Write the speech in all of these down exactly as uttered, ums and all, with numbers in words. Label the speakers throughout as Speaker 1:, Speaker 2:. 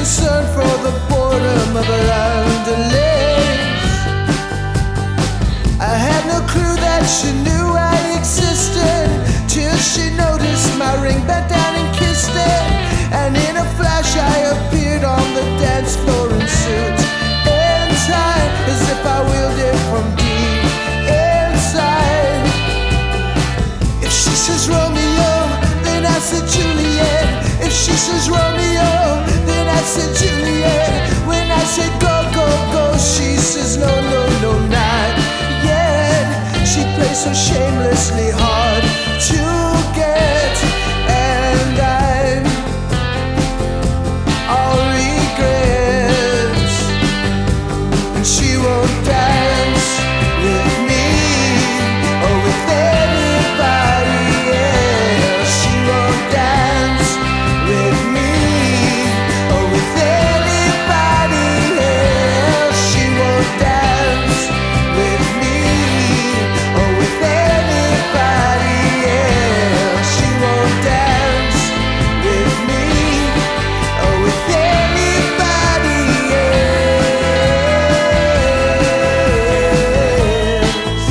Speaker 1: concern for the boredom of her underlings. I had no clue that she knew I existed, till she noticed my ring, bent down and kissed it. And in a flash I appeared on the dance floor in suit, in time, as if I willed it from deep inside. If she says Romeo, then I said Juliet. If she says Romeo, then I said Juliet. When I said go, go, go, she says no, no, no, not yet. She plays so shamelessly hard to get, and I'm all regrets. And she won't dance with me or with anybody else. She won't dance with me or with anybody else. She won't dance with me or with anybody else. She won't dance with me or with anybody else.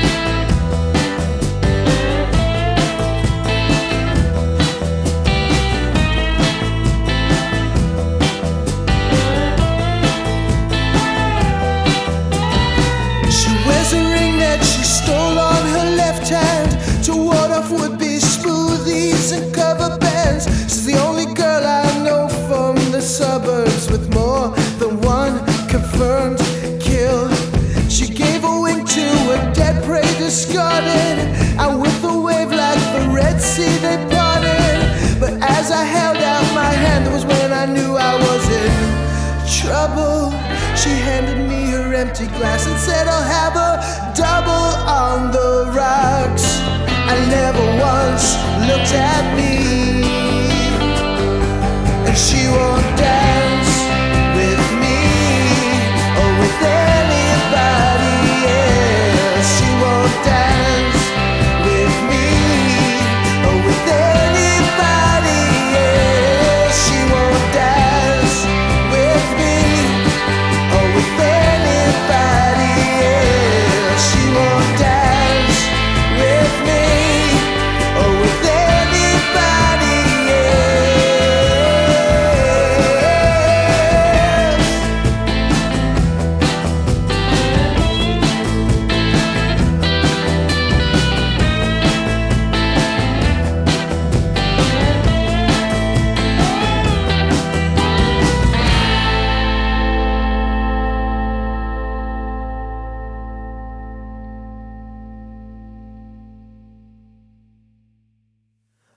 Speaker 1: She wears a ring that she stole on her left hand to ward off would-be smoothies and cover bands. She's the only girl I know from the suburbs with more than one confirmed kill. She gave a wink to a dead prey discarded, and with a wave like the Red Sea they parted. But as I held out my hand, that was when I knew I was in trouble. She handed me her empty glass and said, I'll have a double on the rocks, and never once looked at me. And she won't dance